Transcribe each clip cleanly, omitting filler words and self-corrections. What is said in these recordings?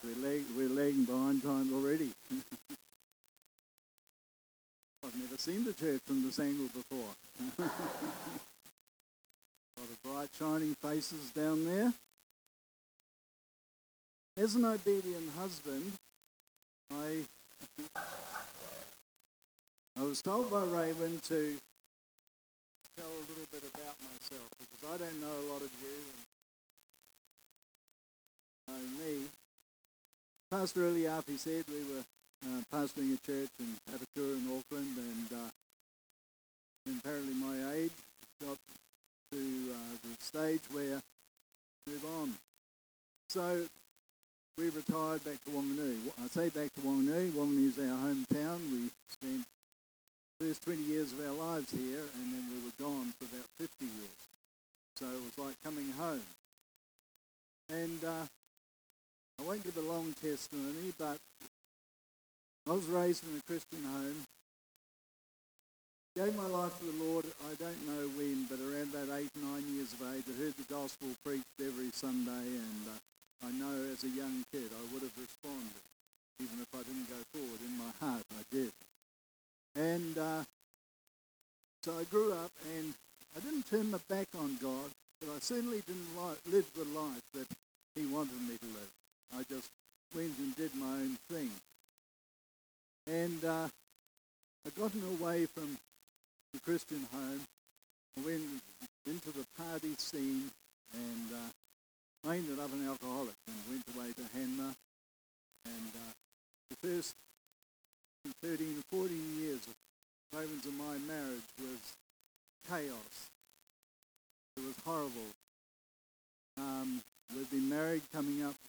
We're lagging behind time already. I've never seen the church from this angle before. A lot of bright, shining faces down there. As an obedient husband, I was told by Raven to tell a little bit about myself, because I don't know a lot of you and know me. Pastor Eliafi said we were pastoring a church in Papakura in Auckland, and apparently my age got to the stage where move on. So we retired back to Wanganui. I say back to Wanganui. Wanganui is our hometown. We spent the first 20 years of our lives here, and then we were gone for about 50 years. So it was like coming home. And I won't give a long testimony, but I was raised in a Christian home. Gave my life to the Lord, I don't know when, but around about 8, 9 years of age. I heard the gospel preached every Sunday, and I know as a young kid I would have responded. Even if I didn't go forward, in my heart I did. And so I grew up, and I didn't turn my back on God, but I certainly didn't live the life that He wanted me to live. I just went and did my own thing. And I'd gotten away from the Christian home. I went into the party scene, and I ended up an alcoholic and went away to Hanmer. And the first 13 or 14 years of Raven's and my marriage was chaos. It was horrible. We've been married coming up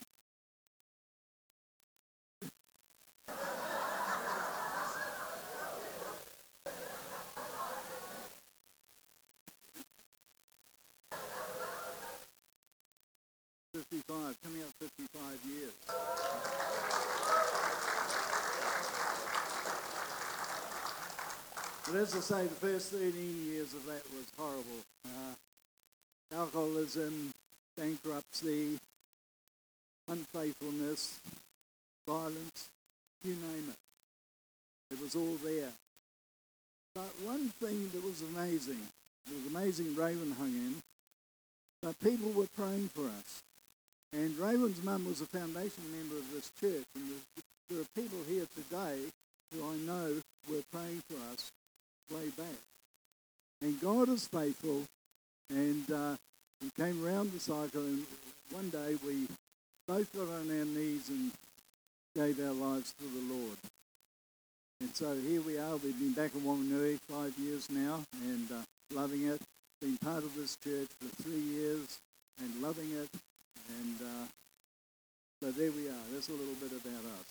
55 years. But as I say, the first 13 years of that was horrible. Alcoholism, bankruptcy, unfaithfulness, violence, you name it. It was all there. But one thing that was amazing, Raven hung in, but people were praying for us. And Raven's mum was a foundation member of this church, and there are people here today who I know were praying for us way back. And God is faithful, and we came around the cycle, and one day we both got on our knees and gave our lives to the Lord. And so here we are. We've been back in Wanganui 5 years now, and loving it. Been part of this church for 3 years and loving it. And so there we are. That's a little bit about us.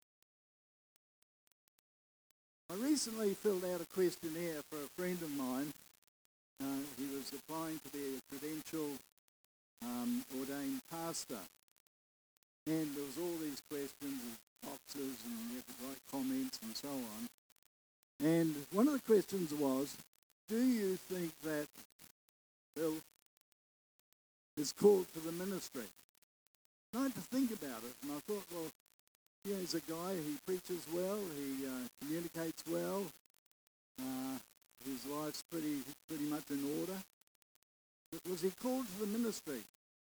I recently filled out a questionnaire for a friend of mine. He was applying to be a credentialed ordained pastor. And there was all these questions and boxes, and you had to write comments and so on. And one of the questions was, do you think that Bill is called to the ministry? And I had to think about it, and I thought, well, yeah, he's a guy, he preaches well, he communicates well, his life's pretty much in order. But was he called to the ministry?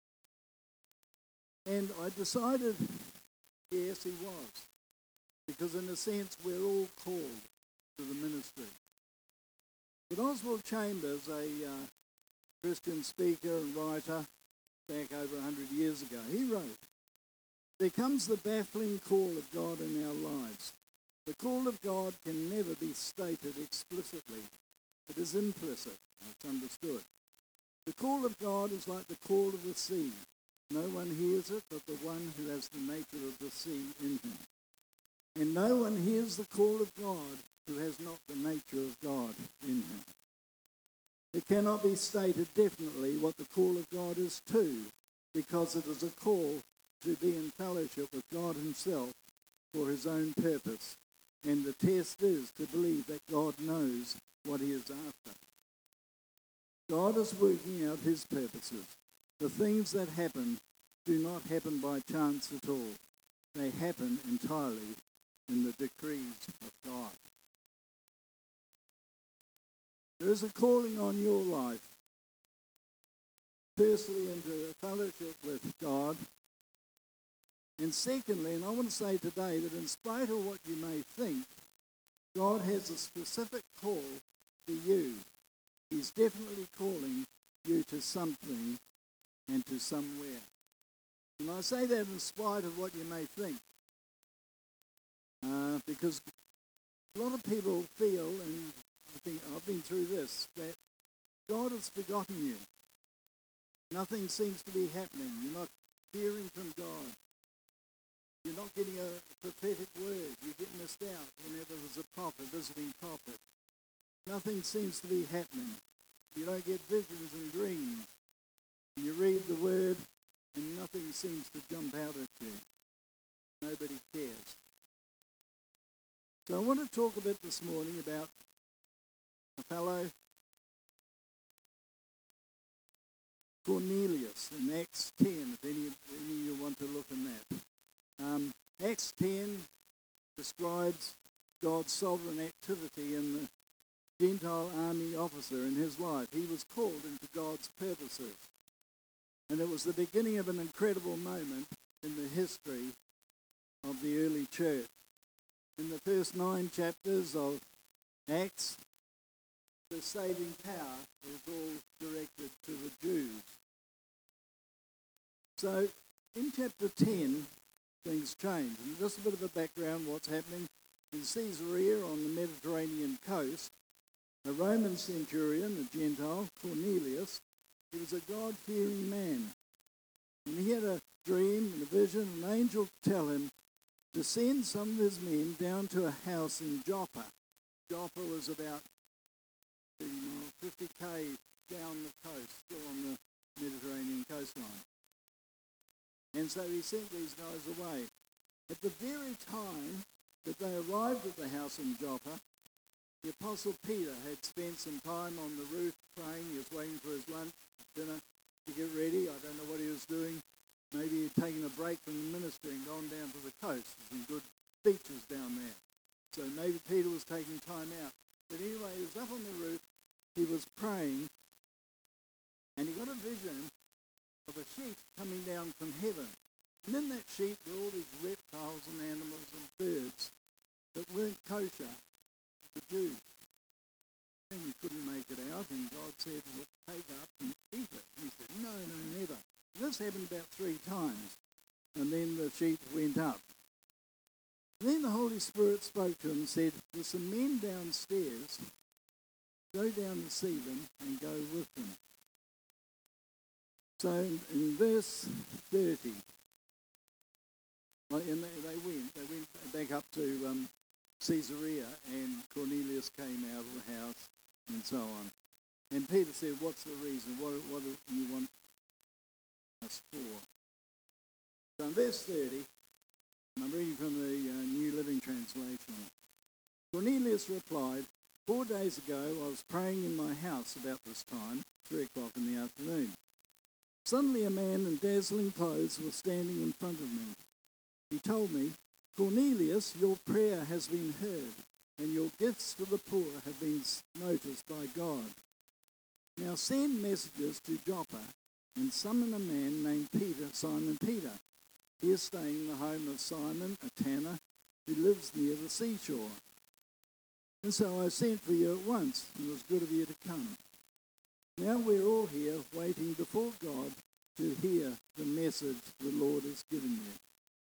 And I decided, yes, he was. Because in a sense, we're all called to the ministry. But Oswald Chambers, a Christian speaker and writer back over 100 years ago, he wrote, "There comes the baffling call of God in our lives. The call of God can never be stated explicitly. It is implicit. It's understood. The call of God is like the call of the sea. No one hears it but the one who has the nature of the sea in him. And no one hears the call of God who has not the nature of God in him. It cannot be stated definitely what the call of God is to, because it is a call to be in fellowship with God himself for his own purpose. And the test is to believe that God knows what he is after. God is working out his purposes. The things that happen do not happen by chance at all. they happen entirely in the decrees of God. There is a calling on your life, firstly into a fellowship with God, and secondly, and I want to say today that in spite of what you may think, God has a specific call for you. He's definitely calling you to something and to somewhere. And I say that in spite of what you may think, because a lot of people feel, and I think I've been through this, that God has forgotten you. Nothing seems to be happening. You're not hearing from God. You're not getting a prophetic word. You get missed out whenever there's a prophet, visiting prophet. Nothing seems to be happening. You don't get visions and dreams. You read the word and nothing seems to jump out at you. Nobody cares. So I want to talk a bit this morning about a fellow, Cornelius, in Acts 10, if any of you want to look in that. Acts 10 describes God's sovereign activity in the Gentile army officer in his life. He was called into God's purposes. And it was the beginning of an incredible moment in the history of the early church. In the first 9 chapters of Acts, the saving power is all directed to the Jews. So in chapter 10, things change. And just a bit of a background, what's happening. In Caesarea on the Mediterranean coast, a Roman centurion, a Gentile, Cornelius, he was a God-fearing man. And he had a dream and a vision, an angel tell him to send some of his men down to a house in Joppa. Joppa was about 50k down the coast, still on the Mediterranean coastline. And so he sent these guys away. At the very time that they arrived at the house in Joppa, the Apostle Peter had spent some time on the roof praying. He was waiting for his lunch, dinner to get ready. I don't know what he was doing. Maybe he'd taken a break from the ministry and gone down to the coast. There's some good beaches down there. So maybe Peter was taking time out. But anyway, he was up on the roof. He was praying. And he got a vision of a sheep coming down from heaven. And in that sheep were all these reptiles and animals and birds that weren't kosher to the Jews. And he couldn't make it out, and God said, well, take up and eat it. And he said, no, never. This happened about 3 times, and then the sheep went up. And then the Holy Spirit spoke to him and said, there's some men downstairs, go down and see them and go with them. So in verse 30, and they went back up to Caesarea, and Cornelius came out of the house and so on. And Peter said, what's the reason? What do you want us for? So in verse 30, and I'm reading from the New Living Translation. Cornelius replied, 4 days ago I was praying in my house about this time, 3 o'clock in the afternoon. Suddenly a man in dazzling clothes was standing in front of me. He told me, Cornelius, your prayer has been heard, and your gifts to the poor have been noticed by God. Now send messengers to Joppa and summon a man named Peter, Simon Peter. He is staying in the home of Simon, a tanner, who lives near the seashore. And so I sent for you at once, and it was good of you to come. Now we're all here waiting before God to hear the message the Lord has given you.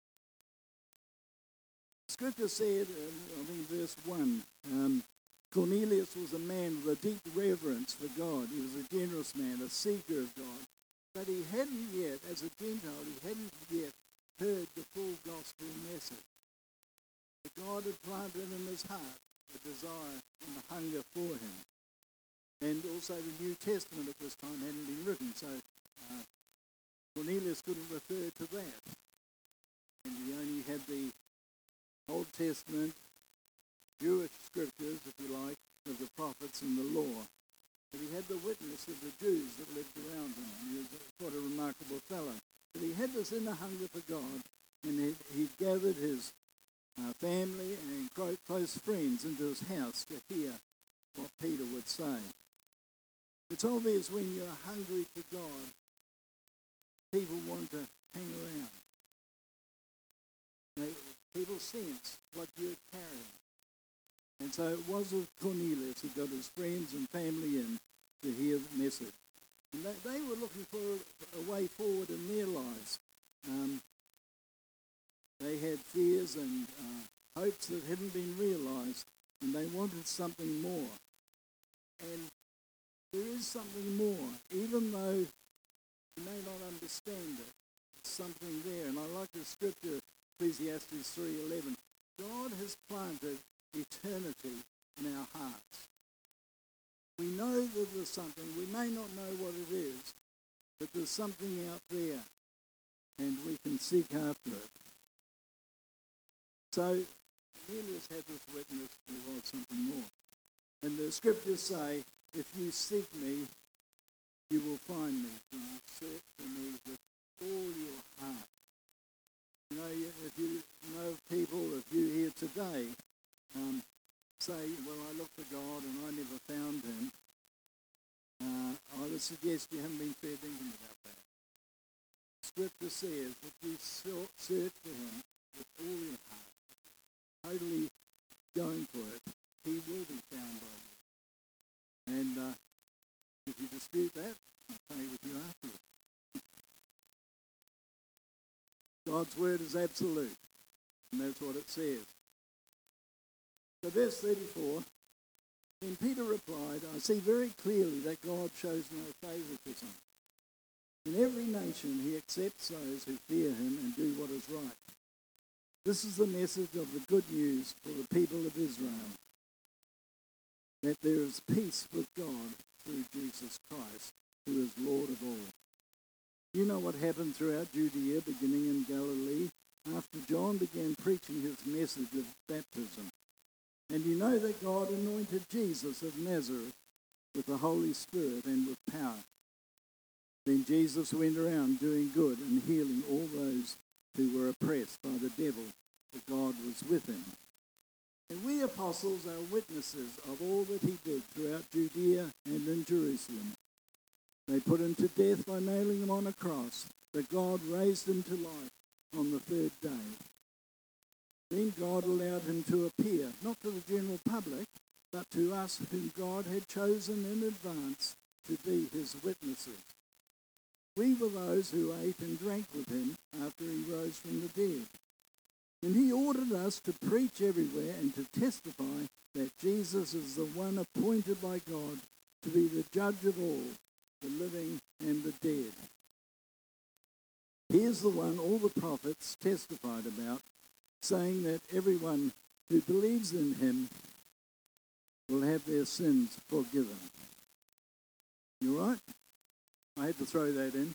Scripture said, I think verse 1, Cornelius was a man with a deep reverence for God. He was a generous man, a seeker of God. But he hadn't yet, as a Gentile, he hadn't yet heard the full gospel message. But God had planted in his heart a desire and a hunger for him. And also the New Testament at this time hadn't been written, so Cornelius couldn't refer to that. And he only had the Old Testament, Jewish scriptures, if you like, of the prophets and the law. But he had the witness of the Jews that lived around him. He was quite a remarkable fellow. But he had this inner hunger for God, and he gathered his family and close friends into his house to hear what Peter would say. It's obvious when you're hungry for God, people want to hang around. People sense what you're carrying. And so it was with Cornelius who got his friends and family in to hear the message. And they were looking for a way forward in their lives. They had fears and hopes that hadn't been realised, and they wanted something more. And there is something more, even though you may not understand it. There's something there. And I like the scripture, Ecclesiastes 3:11. God has planted eternity in our hearts. We know that there's something. We may not know what it is, but there's something out there, and we can seek after it. So Cornelius had this witness, there was something more. And the scriptures say, if you seek me, you will find me. You will search for me with all your heart. You know, if you know people, if you here today, say, well, I looked for God and I never found him, I would suggest you haven't been fair thinking about that. Scripture says that you search for him with all your heart, totally going for it, he will be found by you. And if you dispute that, I'll pray with you afterwards. God's word is absolute, and that's what it says. So verse 34, then Peter replied, I see very clearly that God shows no favoritism. In every nation he accepts those who fear him and do what is right. This is the message of the good news for the people of Israel, that there is peace with God through Jesus Christ, who is Lord of all. You know what happened throughout Judea, beginning in Galilee, after John began preaching his message of baptism. And you know that God anointed Jesus of Nazareth with the Holy Spirit and with power. Then Jesus went around doing good and healing all those who were oppressed by the devil, for God was with him. And we apostles are witnesses of all that he did throughout Judea and in Jerusalem. They put him to death by nailing him on a cross, but God raised him to life on the third day. Then God allowed him to appear, not to the general public, but to us whom God had chosen in advance to be his witnesses. We were those who ate and drank with him after he rose from the dead. And he ordered us to preach everywhere and to testify that Jesus is the one appointed by God to be the judge of all, the living and the dead. He is the one all the prophets testified about, saying that everyone who believes in him will have their sins forgiven. You all right? I had to throw that in.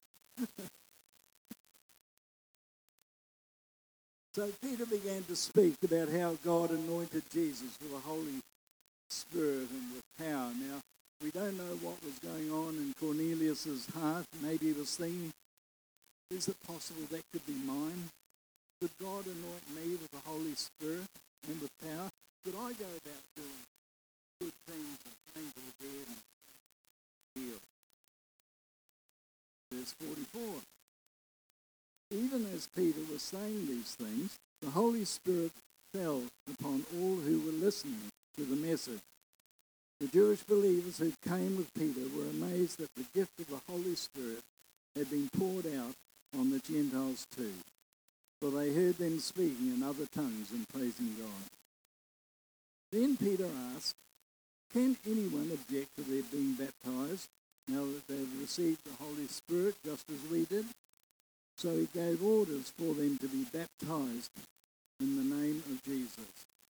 So Peter began to speak about how God anointed Jesus with the Holy Spirit and with power. Now, we don't know what was going on in Cornelius' heart. Maybe he was thinking, is it possible that could be mine? Could God anoint me with the Holy Spirit and with power? Could I go about doing good things and praying for the dead and heal? Verse 44. Even as Peter was saying these things, the Holy Spirit fell upon all who were listening to the message. The Jewish believers who came with Peter were amazed that the gift of the Holy Spirit had been poured out on the Gentiles too, for they heard them speaking in other tongues and praising God. Then Peter asked, can anyone object to their being baptized now that they've received the Holy Spirit just as we did? So he gave orders for them to be baptized in the name of Jesus.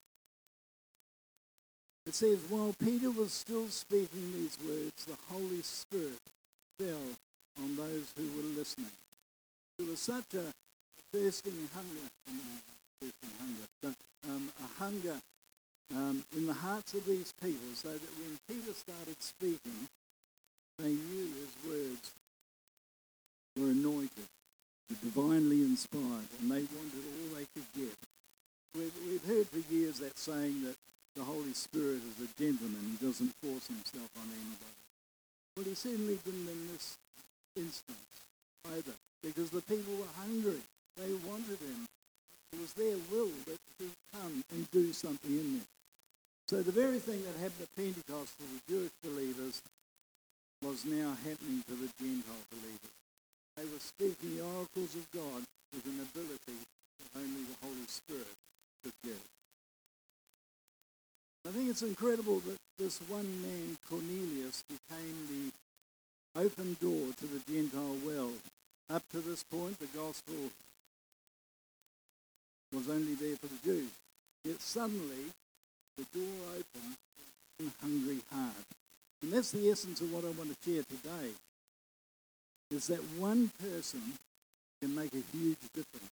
It says, while Peter was still speaking these words, the Holy Spirit fell on those who were listening. There was such a thirsting hunger, a hunger in the hearts of these people, so that when Peter started speaking, they knew his words were anointed. were divinely inspired, and they wanted all they could get. We've heard for years that saying that the Holy Spirit is a gentleman. He doesn't force himself on anybody. Well, he certainly didn't in this instance either, because the people were hungry. They wanted him. It was their will that he come and do something in them. So the very thing that happened at Pentecost for the Jewish believers was now happening to the Gentile believers. They were speaking the oracles of God with an ability that only the Holy Spirit could give. I think it's incredible that this one man, Cornelius, became the open door to the Gentile world. Up to this point, the gospel was only there for the Jews. Yet suddenly, the door opened in a hungry heart. And that's the essence of what I want to share today, is that one person can make a huge difference.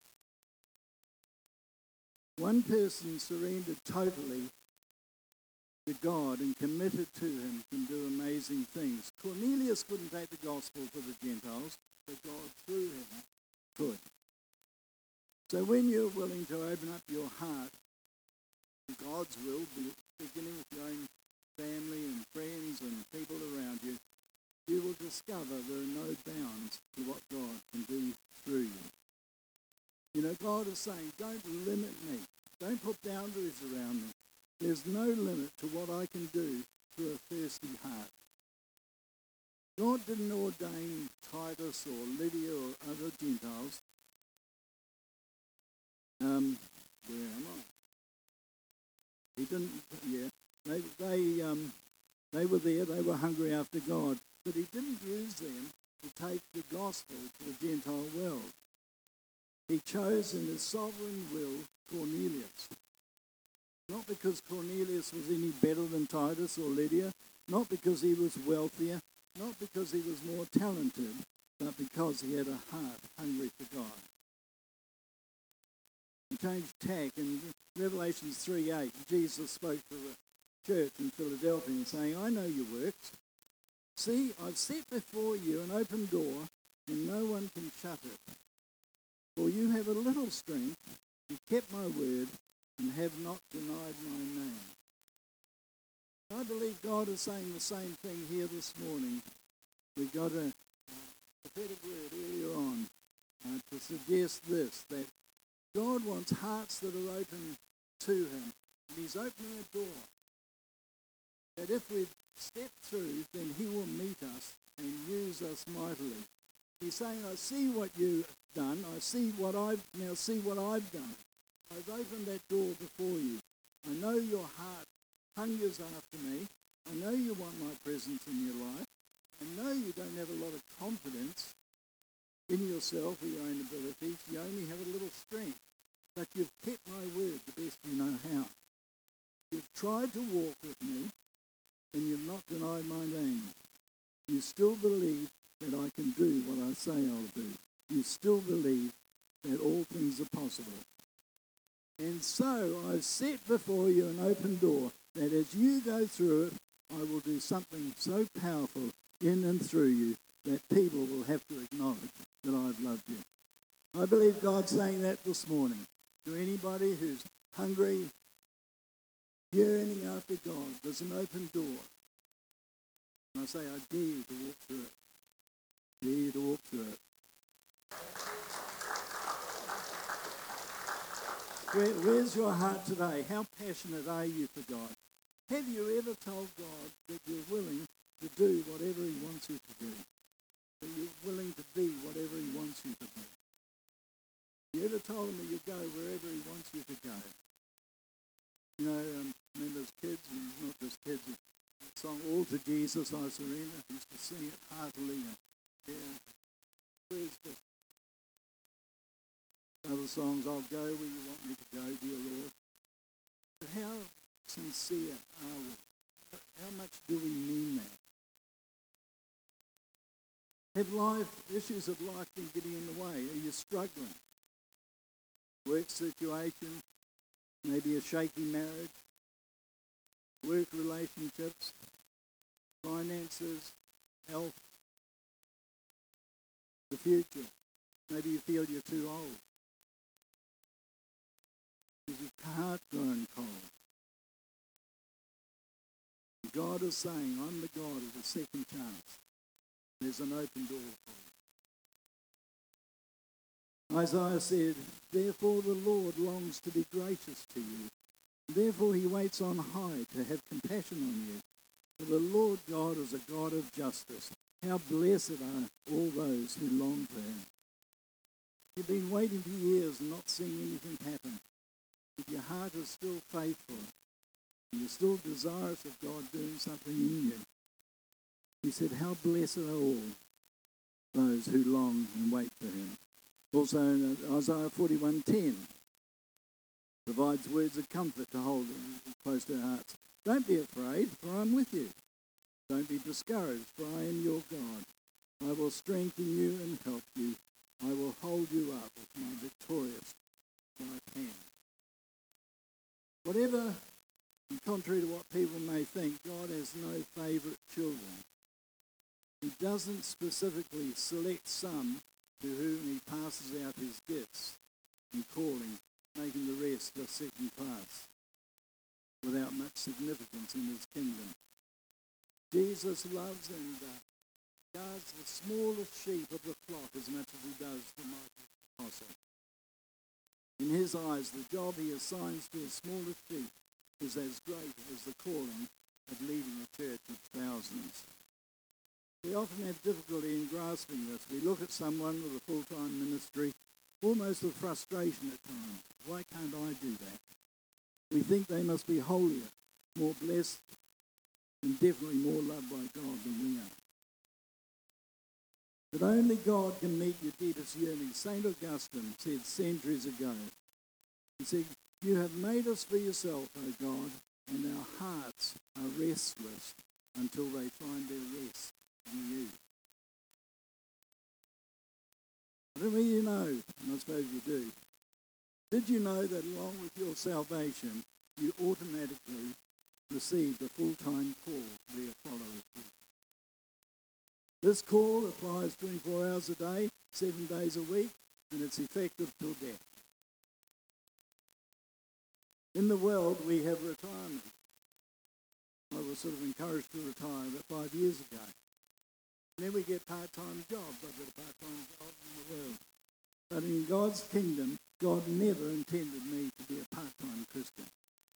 One person surrendered totally to God and committed to him can do amazing things. Cornelius couldn't take the gospel to the Gentiles, but God through him could. So when you're willing to open up your heart to God's will, beginning with your own family and friends and people around you, you will discover there are no bounds to what God can do through you. You know, God is saying, don't limit me. Don't put boundaries around me. There's no limit to what I can do through a thirsty heart. God didn't ordain Titus or Lydia or other Gentiles. Where am I? He didn't, they were there, they were hungry after God, but he didn't use them to take the gospel to the Gentile world. He chose in his sovereign will Cornelius. Not because Cornelius was any better than Titus or Lydia, not because he was wealthier, not because he was more talented, but because he had a heart hungry for God. He changed tack. In Revelation 3:8, Jesus spoke to the church in Philadelphia saying, I know your works. See, I've set before you an open door, and no one can shut it. For you have a little strength, you kept my word, and have not denied my name. I believe God is saying the same thing here this morning. We got a prophetic word earlier on to suggest this, that God wants hearts that are open to him. And he's opening a door that if we step through, then he will meet us and use us mightily. He's saying, I see what you've done. See what I've done. I've opened that door before you. I know your heart hungers after me. I know you want my presence in your life. I know you don't have a lot of confidence in yourself or your own abilities. You only have a little strength. But you've kept my word the best you know how. You've tried to walk with me, and you've not denied my name. You still believe that I can do what I say I'll do. You still believe that all things are possible. And so I've set before you an open door that as you go through it, I will do something so powerful in and through you that people will have to acknowledge that I've loved you. I believe God's saying that this morning to anybody who's hungry, yearning after God. There's an open door. And I say, I dare you to walk through it. Dare you to walk through it. Where's your heart today? How passionate are you for God? Have you ever told God that you're willing to do whatever he wants you to do? That you're willing to be whatever he wants you to be? You ever told him that you go wherever he wants you to go? You know, remember as kids, and not just kids, the song All to Jesus I Surrender. I used to sing it heartily. And where's the other songs, I'll go where you want me to go, dear Lord. But how sincere are we? How much do we mean that? Have issues of life been getting in the way? Are you struggling? Work situation, maybe a shaky marriage, work relationships, finances, health, the future. Maybe you feel you're too old. Is your heart grown cold? God is saying, I'm the God of the second chance. There's an open door for you. Isaiah said, therefore the Lord longs to be gracious to you. Therefore he waits on high to have compassion on you. For the Lord God is a God of justice. How blessed are all those who long for him. You've been waiting for years and not seeing anything happen. But your heart is still faithful. And you're still desirous of God doing something in you. He said, how blessed are all those who long and wait for him. Also in Isaiah 41:10 provides words of comfort to hold close to our hearts. Don't be afraid, for I'm with you. Don't be discouraged, for I am your God. I will strengthen you and help you. I will hold you up with my victorious right hand. Whatever, contrary to what people may think, God has no favourite children. He doesn't specifically select some to whom he passes out his gifts and calling, making the rest a second class, without much significance in his kingdom. Jesus loves and guards the smallest sheep of the flock as much as he does the mighty apostle. In his eyes, the job he assigns to his smallest sheep is as great as the calling of leading a church of thousands. We often have difficulty in grasping this. We look at someone with a full-time ministry, almost with frustration at times. Why can't I do that? We think they must be holier, more blessed, and definitely more loved by God than we are. But only God can meet your deepest yearnings. St. Augustine said centuries ago, he said, you have made us for yourself, O God, and our hearts are restless until they find their rest in you. I don't know whether you know, and I suppose you do. Did you know that along with your salvation, you automatically received a full-time call to be a follower of Jesus? This call applies 24 hours a day, 7 days a week, and it's effective till death. In the world, we have retirement. I was sort of encouraged to retire about 5 years ago. And then we get part-time jobs. I've got a part-time job in the world. But in God's kingdom, God never intended me to be a part-time Christian.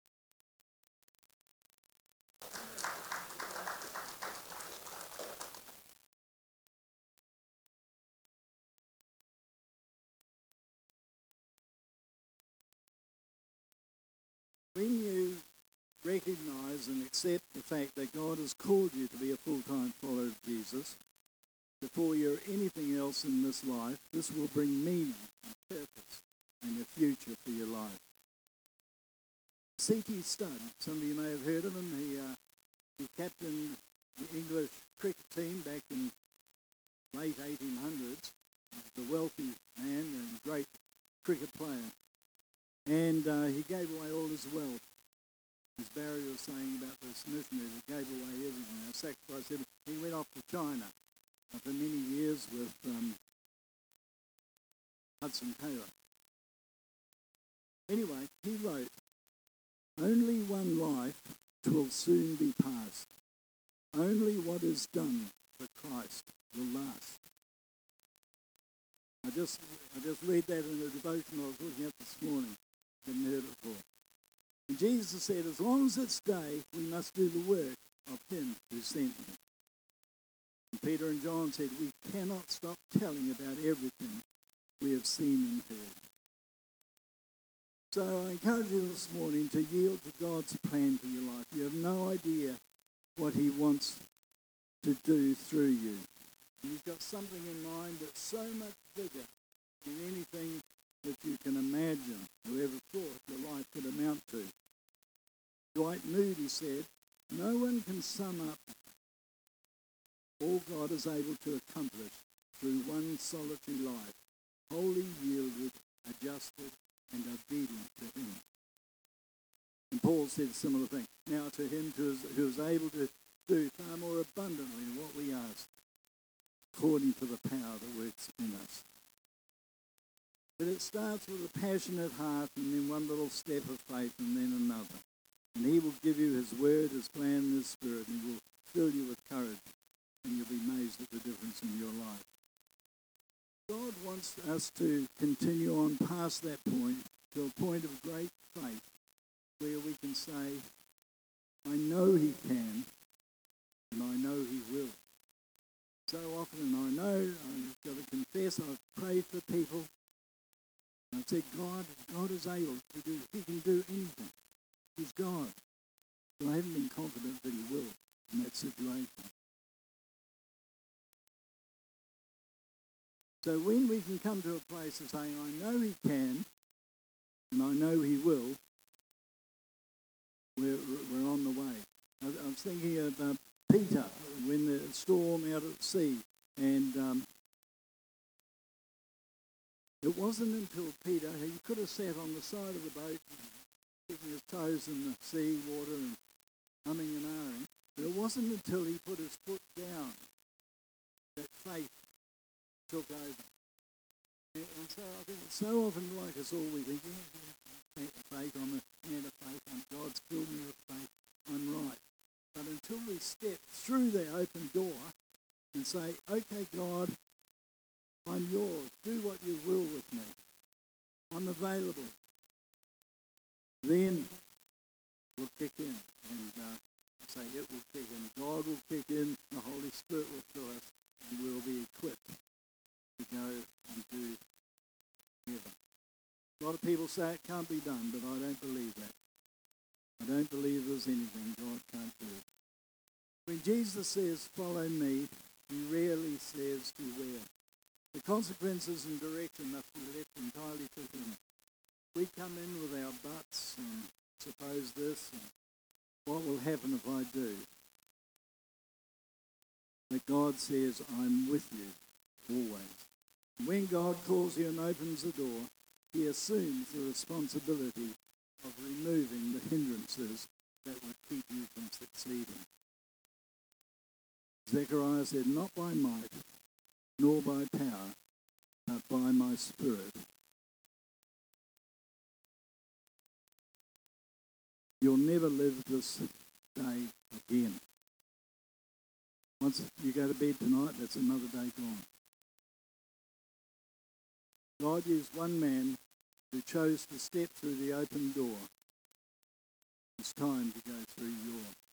When you recognize and accept the fact that God has called you to be a full-time follower of Jesus, before you're anything else in this life, this will bring meaning and purpose and a future for your life. C.T. Studd, some of you may have heard of him. He captained the English cricket team back in late 1800s. He was a wealthy man and great cricket player. And he gave away all his wealth. As Barry was saying about this missionary that gave away everything, sacrificed everything. He went off to China for many years with Hudson Taylor. Anyway, he wrote, only one life will soon be past. Only what is done for Christ will last. I just read that in a devotion I was looking at this morning. Hadn't heard it before. And Jesus said, as long as it's day, we must do the work of him who sent me. And Peter and John said, we cannot stop telling about everything we have seen and heard. So I encourage you this morning to yield to God's plan for your life. You have no idea what he wants to do through you. And he's got something in mind that's so much bigger than anything that you can imagine or ever thought your life could amount to. Dwight Moody said, no one can sum up all God is able to accomplish through one solitary life, wholly yielded, adjusted, and obedient to him. And Paul said a similar thing. Now to him who is able to do far more abundantly than what we ask, according to the power that works in us. But it starts with a passionate heart and then one little step of faith and then another. And he will give you his word, his plan, and his spirit, and he will fill you with courage, and you'll be amazed at the difference in your life. God wants us to continue on past that point to a point of great faith where we can say, I know he can, and I know he will. So often, and I know, I've got to confess, I've prayed for people, and I've said, God is able to do, he can do anything. He's God. But I haven't been confident that he will in that situation. So when we can come to a place of saying, I know he can, and I know he will, we're on the way. I was thinking of Peter when the storm out at sea, and it wasn't until Peter, he could have sat on the side of the boat, sticking his toes in the sea water and humming and ahhing, but it wasn't until he put his foot down that faith took over. And so I think it's so often like us all, we think, faith, I'm a man of faith, God's filled me with faith, I'm right. But until we step through the open door and say, okay, God, I'm yours, do what you will with me, I'm available, then we'll kick in. And I say it will kick in, God will kick in, the Holy Spirit will fill us, and we'll be equipped to go and do heaven. A lot of people say it can't be done, but I don't believe that. I don't believe there's anything God can't do. When Jesus says, follow me, he rarely says to where. The consequences and direction must be left entirely to him. We come in with our buts and suppose this, and what will happen if I do? But God says, I'm with you always. When God calls you and opens the door, he assumes the responsibility of removing the hindrances that would keep you from succeeding. Zechariah said, not by might, nor by power, but by my Spirit. You'll never live this day again. Once you go to bed tonight, that's another day gone. God used one man who chose to step through the open door. It's time to go through yours.